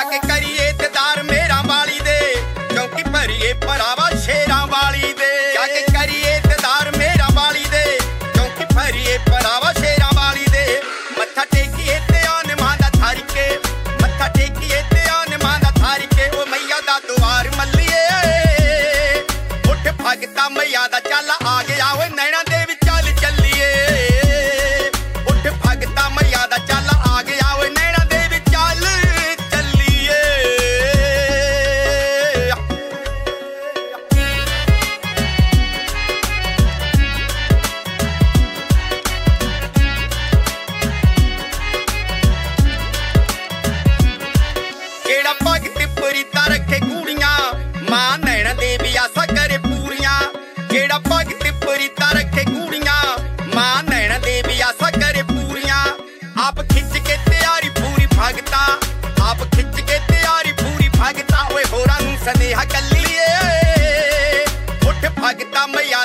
जाके करिए दीदार मेरा वाली दे क्योंकि भरिए भरावा शेरां वाली दे जाके करिए दीदार मेरा वाली दे क्योंकि भरिए भरावा शेरां वाली दे मत्था टेकिए ते आन मां दा थारी के मत्था टेकिए ते आन मां दा थारी के ओ मैया दा द्वार मल्लिए उठ भगता मैया दा चल आ गया ओए नैना दे विच चल चलिए उठ भगता मैया दा चल आ गया ओए नैना दे विच चल चलिए केड़ा भगत प्रीता रखे कूड़ियां मां नैना देवी आसा करे पूरियां केड़ा भगत प्रीता रखे कूड़ियां मां नैना देवी आसा करे पूरियां आप खिच के तैयारी पूरी भगता आप खिच के तैयारी पूरी भगता ओए होरां नूं सनेहा कल्लिए उठ भगता मैया